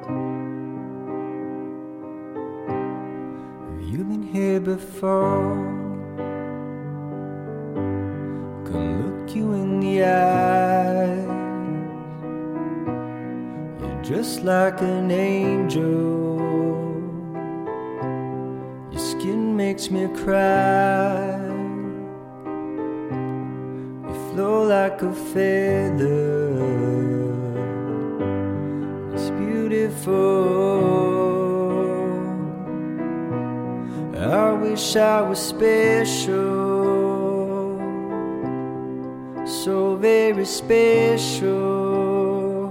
Have you been here before? Can look you in the eyes. You're just like an angel. Your skin makes me cry. You flow like a feather. It's beautiful. I wish I was special, so very special.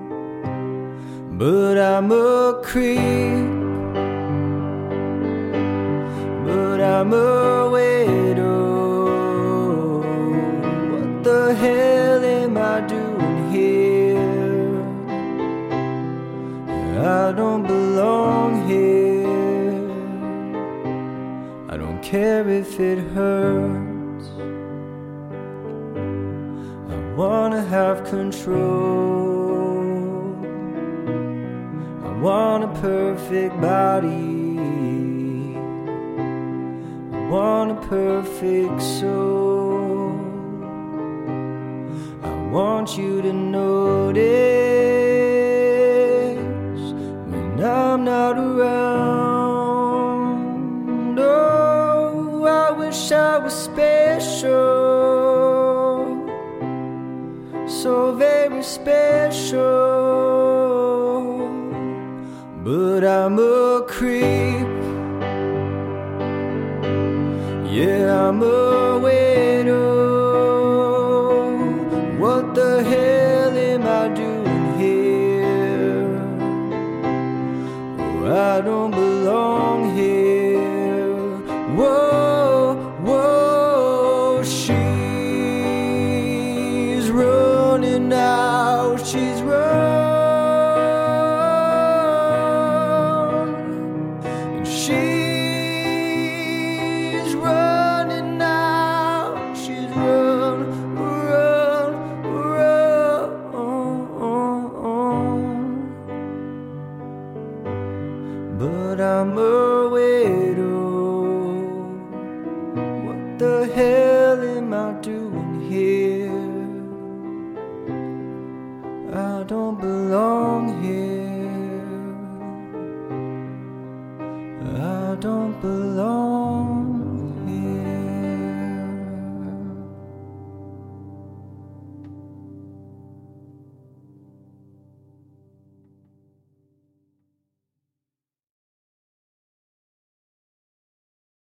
But I'm a creep, but I'm a widow. What the hell am I doing here? I don't belong here. I don't care if it hurts. I wanna have control. I want a perfect body. I want a perfect soul. I want you to notice when I'm not around. Oh, I wish I was special, so very special. But I'm a creep. Yeah, I'm a widow. What the hell am I doing here? Oh, I don't belong here. Whoa, whoa, she's running out. She's running. And she's running out. She's run, run, run. But I'm a widow.